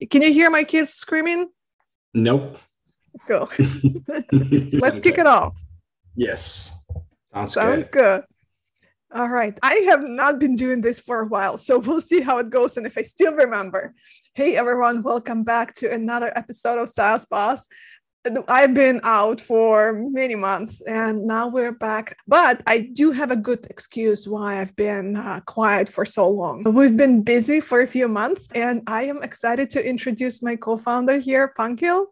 Can you hear my kids screaming? Nope. Cool. Let's kick it off. Yes. Sounds good. All right. I have not been doing this for a while, so we'll see how it goes and if I still remember. Hey, everyone. Welcome back to another episode of SaaS Boss. I've been out for many months and now we're back, but I do have a good excuse why I've been quiet for so long. We've been busy for a few months and I am excited to introduce my co-founder here, Pankil.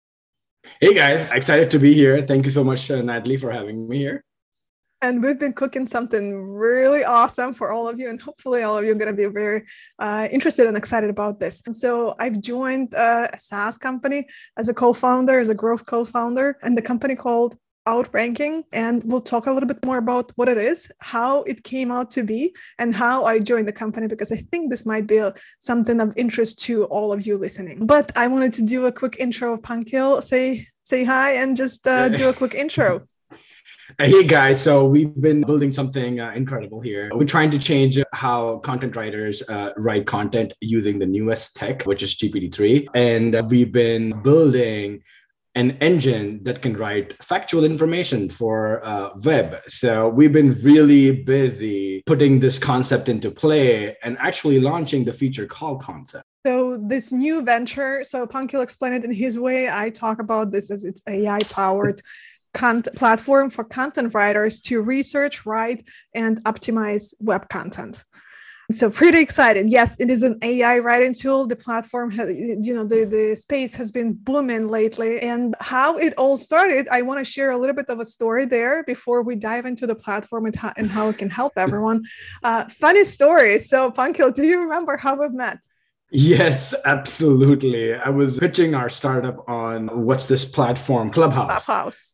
Hey guys, excited to be here. Thank you so much, Natalie, for having me here. And we've been cooking something really awesome for all of you. And hopefully all of you are going to be very interested and excited about this. And so I've joined a SaaS company as a co-founder, as a growth co-founder, and the company called Outranking. And we'll talk a little bit more about what it is, how it came out to be, and how I joined the company, because I think this might be something of interest to all of you listening. But I wanted to do a quick intro of Pankil, say hi, and just do a quick intro. Hey guys, so we've been building something incredible here. We're trying to change how content writers write content using the newest tech, which is GPT-3. And we've been building an engine that can write factual information for web. So we've been really busy putting this concept into play and actually launching the feature called Concept. So this new venture, so Pankil explained it in his way. I talk about this as it's AI-powered platform for content writers to research, write, and optimize web content. So pretty excited. Yes, it is an AI writing tool. The platform has, the space has been booming lately. And how it all started, I want to share a little bit of a story there before we dive into the platform and how it can help everyone. Funny story. So Pankil, do you remember how we met? Yes, absolutely. I was pitching our startup on what's this platform? Clubhouse.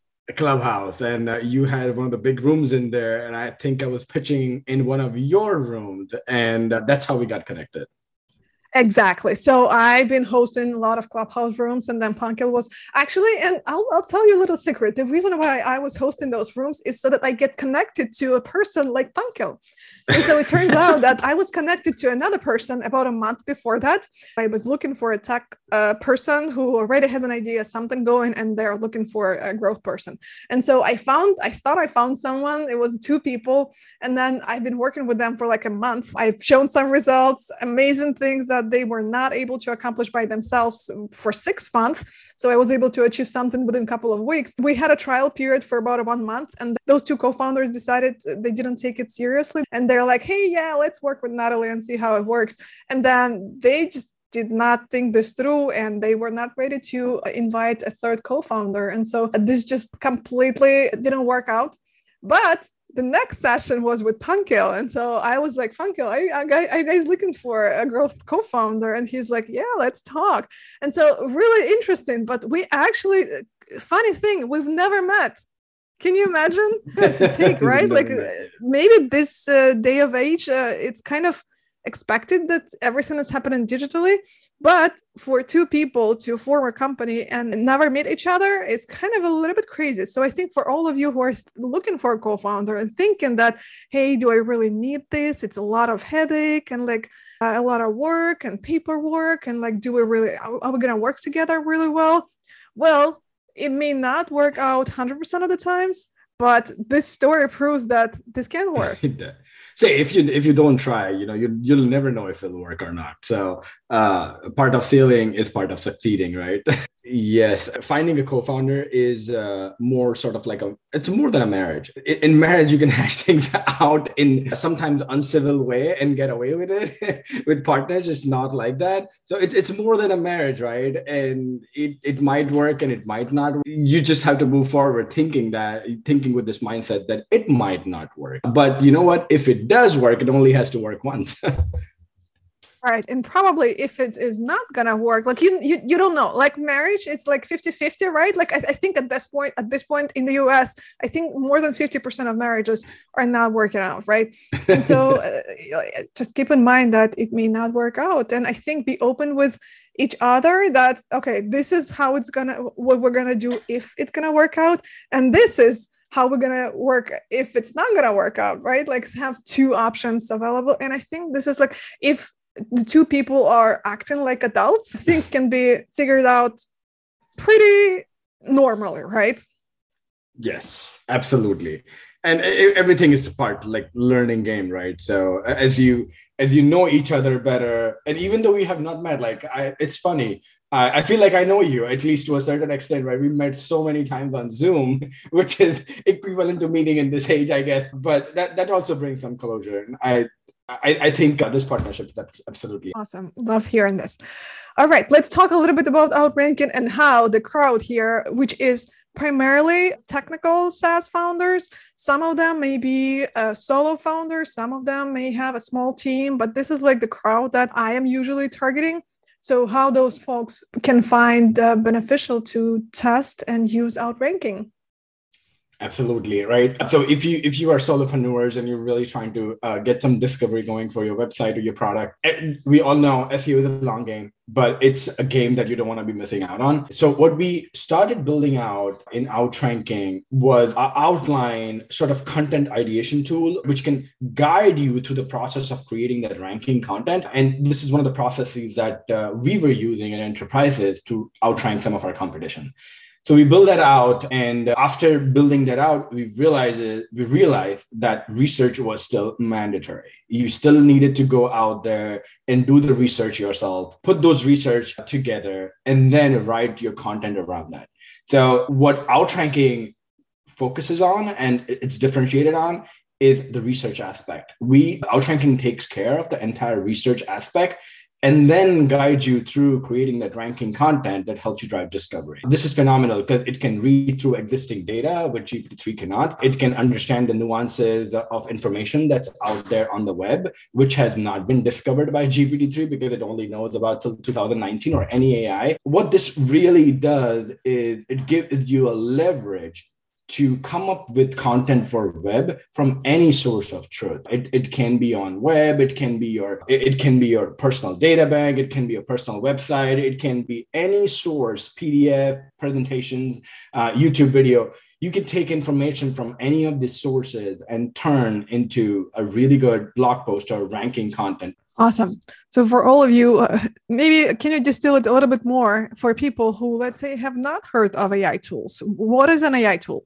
And you had one of the big rooms in there, and I think I was pitching in one of your rooms, and that's how we got connected. Exactly. So I've been hosting a lot of Clubhouse rooms, and then Pankil was actually, and I'll tell you a little secret. The reason why I was hosting those rooms is so that I get connected to a person like Pankil. And so it turns out that I was connected to another person about a month before that. I was looking for a tech person who already has an idea, something going, and they're looking for a growth person. And so I thought I found someone. It was 2 people. And then I've been working with them for like a month. I've shown some results, amazing things that they were not able to accomplish by themselves for 6 months. So I was able to achieve something within a couple of weeks. We had a trial period for about 1 month, and those 2 co-founders decided they didn't take it seriously. And they're like, hey, yeah, let's work with Natalie and see how it works. And then they just did not think this through, and they were not ready to invite a 3rd co-founder. And so this just completely didn't work out. But the next session was with Pankil. And so I was like, Pankil, are you guys looking for a growth co-founder? And he's like, yeah, let's talk. And so really interesting. But we actually, funny thing, we've never met. Can you imagine to take, right? Like maybe this day of age, it's kind of expected that everything is happening digitally, but for 2 people to form a company and never meet each other is kind of a little bit crazy. So I think for all of you who are looking for a co-founder and thinking that, hey, do I really need this? It's a lot of headache and like a lot of work and paperwork, and like, are we going to work together really well? Well, it may not work out 100% of the times, but this story proves that this can work. Say if you don't try, you'll never know if it'll work or not. So part of failing is part of succeeding, right? Yes, finding a co-founder is more sort of like it's more than a marriage. In marriage, you can hash things out in a sometimes uncivil way and get away with it. With partners, it's not like that. So it's more than a marriage, right? And it might work and it might not. You just have to move forward thinking with this mindset that it might not work. But you know what? If it does work, it only has to work once. Right. And probably if it is not going to work, like you don't know, like marriage, it's like 50-50, right? Like I think at this point in the US, I think more than 50% of marriages are not working out, right? And so just keep in mind that it may not work out. And I think be open with each other that, okay, this is what we're going to do if it's going to work out. And this is how we're going to work if it's not going to work out, right? Like have 2 options available. And I think this is like, if the two people are acting like adults, things can be figured out pretty normally, right? Yes, absolutely. And everything is part like learning game, right? So as you know each other better, and even though we have not met, it's funny. I feel like I know you at least to a certain extent, right? We met so many times on Zoom, which is equivalent to meeting in this age, I guess. But that also brings some closure. And I think this partnership is absolutely awesome. Love hearing this. All right, let's talk a little bit about Outranking and how the crowd here, which is primarily technical SaaS founders. Some of them may be solo founders. Some of them may have a small team, but this is like the crowd that I am usually targeting. So how those folks can find beneficial to test and use Outranking. Absolutely, right. So if you are solopreneurs and you're really trying to get some discovery going for your website or your product, we all know SEO is a long game, but it's a game that you don't want to be missing out on. So what we started building out in Outranking was our outline sort of content ideation tool, which can guide you through the process of creating that ranking content. And this is one of the processes that we were using in enterprises to outrank some of our competition. So we built that out, and after building that out, we realized that research was still mandatory. You still needed to go out there and do the research yourself, put those research together, and then write your content around that. So what Outranking focuses on, and it's differentiated on, is the research aspect. Outranking takes care of the entire research aspect, and then guide you through creating that ranking content that helps you drive discovery. This is phenomenal because it can read through existing data, which GPT-3 cannot. It can understand the nuances of information that's out there on the web, which has not been discovered by GPT-3 because it only knows about till 2019 or any AI. What this really does is it gives you a leverage to come up with content for web from any source of truth. It can be on web, it can be your personal data bank, it can be a personal website, it can be any source, PDF, presentation, YouTube video. You can take information from any of these sources and turn into a really good blog post or ranking content. Awesome. So for all of you, maybe can you distill it a little bit more for people who, let's say, have not heard of AI tools? What is an AI tool?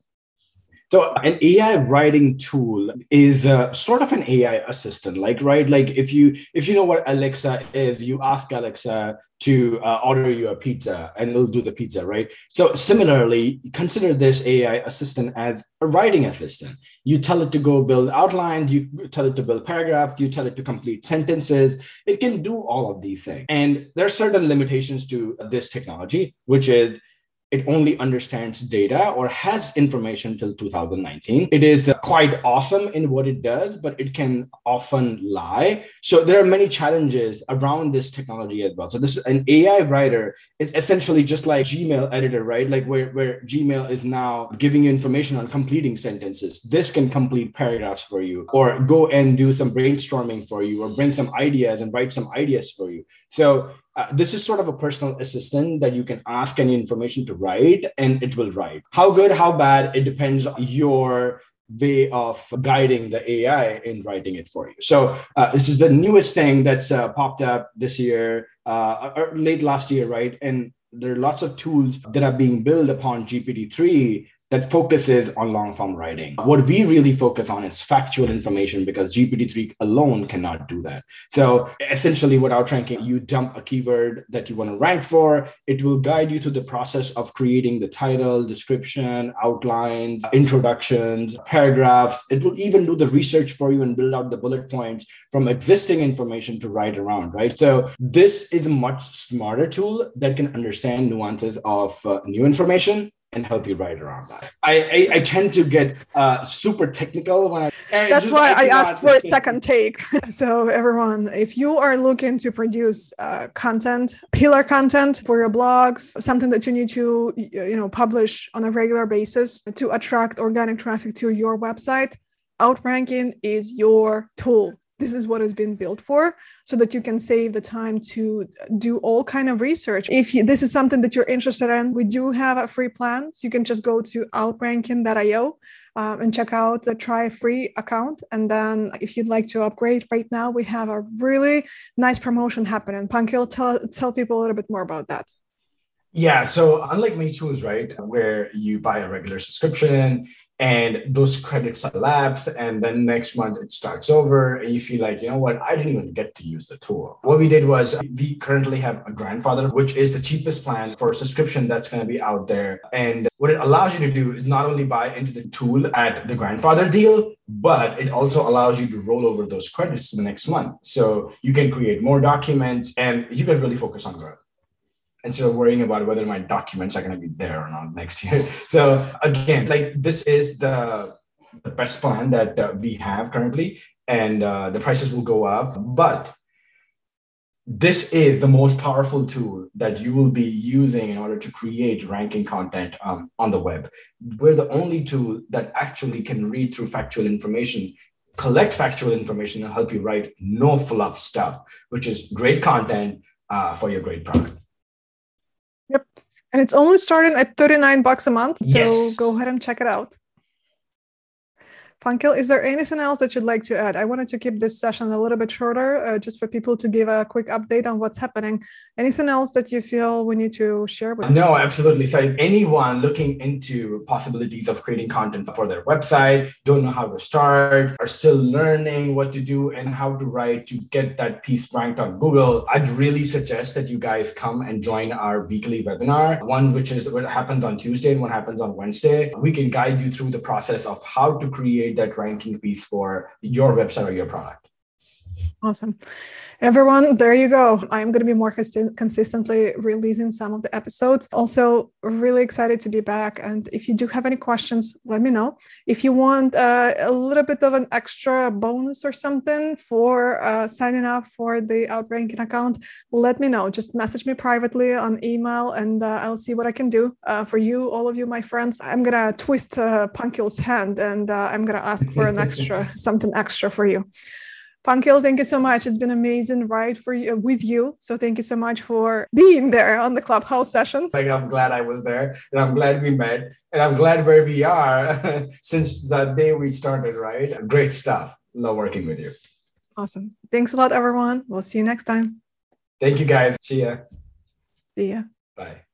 So an AI writing tool is sort of an AI assistant, right? If you know what Alexa is, you ask Alexa to order you a pizza and it'll do the pizza, right? So similarly, consider this AI assistant as a writing assistant. You tell it to go build outlines, you tell it to build paragraphs, you tell it to complete sentences. It can do all of these things. And there are certain limitations to this technology, which is it only understands data or has information till 2019. It is quite awesome in what it does, but it can often lie. So there are many challenges around this technology as well. So this is an AI writer. It's essentially just like Gmail editor, right? Like where Gmail is now giving you information on completing sentences. This can complete paragraphs for you, or go and do some brainstorming for you, or bring some ideas and write some ideas for you. So this is sort of a personal assistant that you can ask any information to write and it will write. How good, how bad, it depends on your way of guiding the AI in writing it for you. So this is the newest thing that's popped up this year, or late last year, right? And there are lots of tools that are being built upon GPT-3 that focuses on long form writing. What we really focus on is factual information because GPT-3 alone cannot do that. So essentially what Outranking, you dump a keyword that you want to rank for, it will guide you through the process of creating the title, description, outlines, introductions, paragraphs. It will even do the research for you and build out the bullet points from existing information to write around, right? So this is a much smarter tool that can understand nuances of new information and help you write around that. I tend to get super technical when I. That's why I asked for a second take. So everyone, if you are looking to produce content, pillar content for your blogs, something that you need to publish on a regular basis to attract organic traffic to your website, Outranking is your tool. this is what it's been built for, so that you can save the time to do all kind of research. If this is something that you're interested in, we do have a free plan. So you can just go to outranking.io and check out the try free account. And then if you'd like to upgrade right now, we have a really nice promotion happening. Pankil, tell people a little bit more about that. Yeah, so unlike many tools, right, where you buy a regular subscription and those credits lapse and then next month it starts over and you feel like, you know what, I didn't even get to use the tool. What we did was we currently have a grandfather, which is the cheapest plan for a subscription that's going to be out there. And what it allows you to do is not only buy into the tool at the grandfather deal, but it also allows you to roll over those credits to the next month. So you can create more documents and you can really focus on growth instead of worrying about whether my documents are going to be there or not next year. So again, like this is the best plan that we have currently, and the prices will go up. But this is the most powerful tool that you will be using in order to create ranking content on the web. We're the only tool that actually can read through factual information, collect factual information, and help you write no fluff stuff, which is great content for your great product. Yep. And it's only starting at $39 a month. So Yes. Go ahead and check it out. Pankil, is there anything else that you'd like to add? I wanted to keep this session a little bit shorter, just for people to give a quick update on what's happening. Anything else that you feel we need to share with? No, absolutely. So if anyone looking into possibilities of creating content for their website, don't know how to start, are still learning what to do and how to write to get that piece ranked on Google, I'd really suggest that you guys come and join our weekly webinar, one which is what happens on Tuesday and one happens on Wednesday. We can guide you through the process of how to create that ranking piece for your website or your product. Awesome. Everyone, there you go. I'm going to be more consistently releasing some of the episodes. Also, really excited to be back. And if you do have any questions, let me know. If you want a little bit of an extra bonus or something for signing up for the Outranking account, let me know. Just message me privately on email and I'll see what I can do for you, all of you, my friends. I'm going to twist Pankil's hand and I'm going to ask for an extra, something extra for you. Pankil, thank you so much. It's been amazing ride for you with you. So thank you so much for being there on the Clubhouse session. Like, I'm glad I was there and I'm glad we met and I'm glad where we are since the day we started, right? Great stuff. Love working with you. Awesome. Thanks a lot, everyone. We'll see you next time. Thank you, guys. See ya. See ya. Bye.